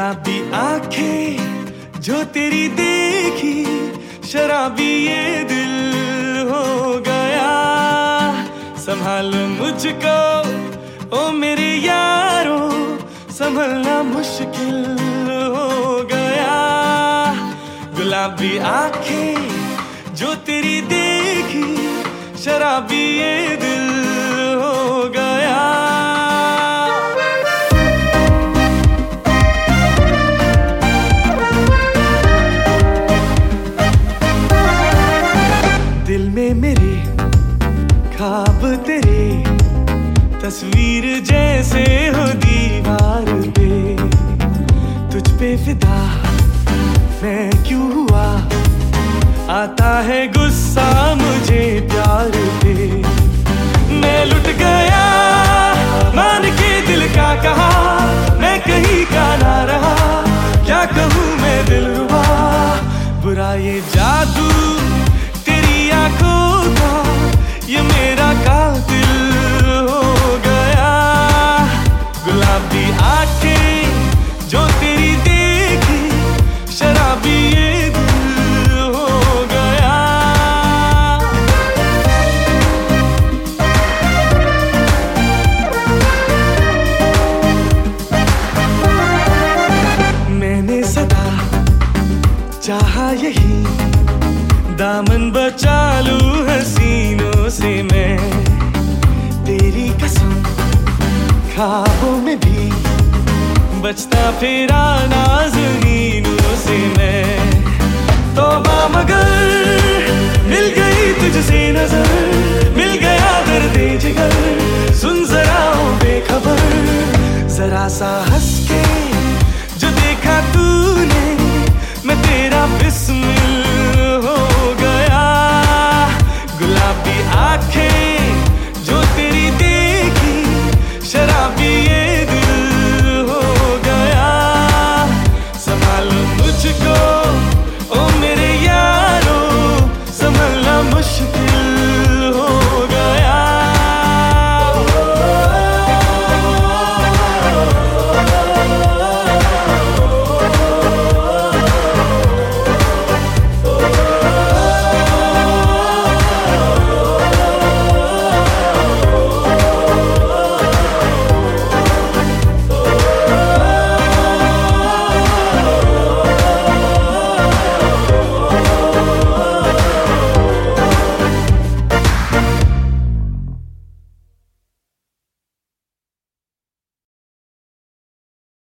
गुलाबी आंखें जो तेरी देखी, शराबी ये दिल हो गया। संभालो मुझको ओ मेरे यारो, संभलना मुश्किल हो गया। गुलाबी आंखें जो तेरी देखी, शराबी ये दिल हो गया। दिल में मेरे ख्वाब तेरे, तस्वीर जैसे हो दीवार पे। तुझ पे फिदा मैं क्यों हुआ, आता है गुस्सा मुझे प्यार पे। मैं लुट गया मान के दिल का कहा, मैं कहीं का ना रहा, क्या कहूँ मैं दिलरुबा। बुरा ये जादू तेरी आंखों का, ये मेरा कातिल हो गया। गुलाबी आंखें जो तेरी देखी, शराबी ये दिल हो गया। मैंने सदा चाहा यही, दामन बचा लूं हसीनों से मैं। तेरी कसम ख्वाबों में भी बचता फिरा नाज़नीनों से मैं। तौबा मगर मिल गई तुझसे नजर, मिल गया दर्द जिगर। सुन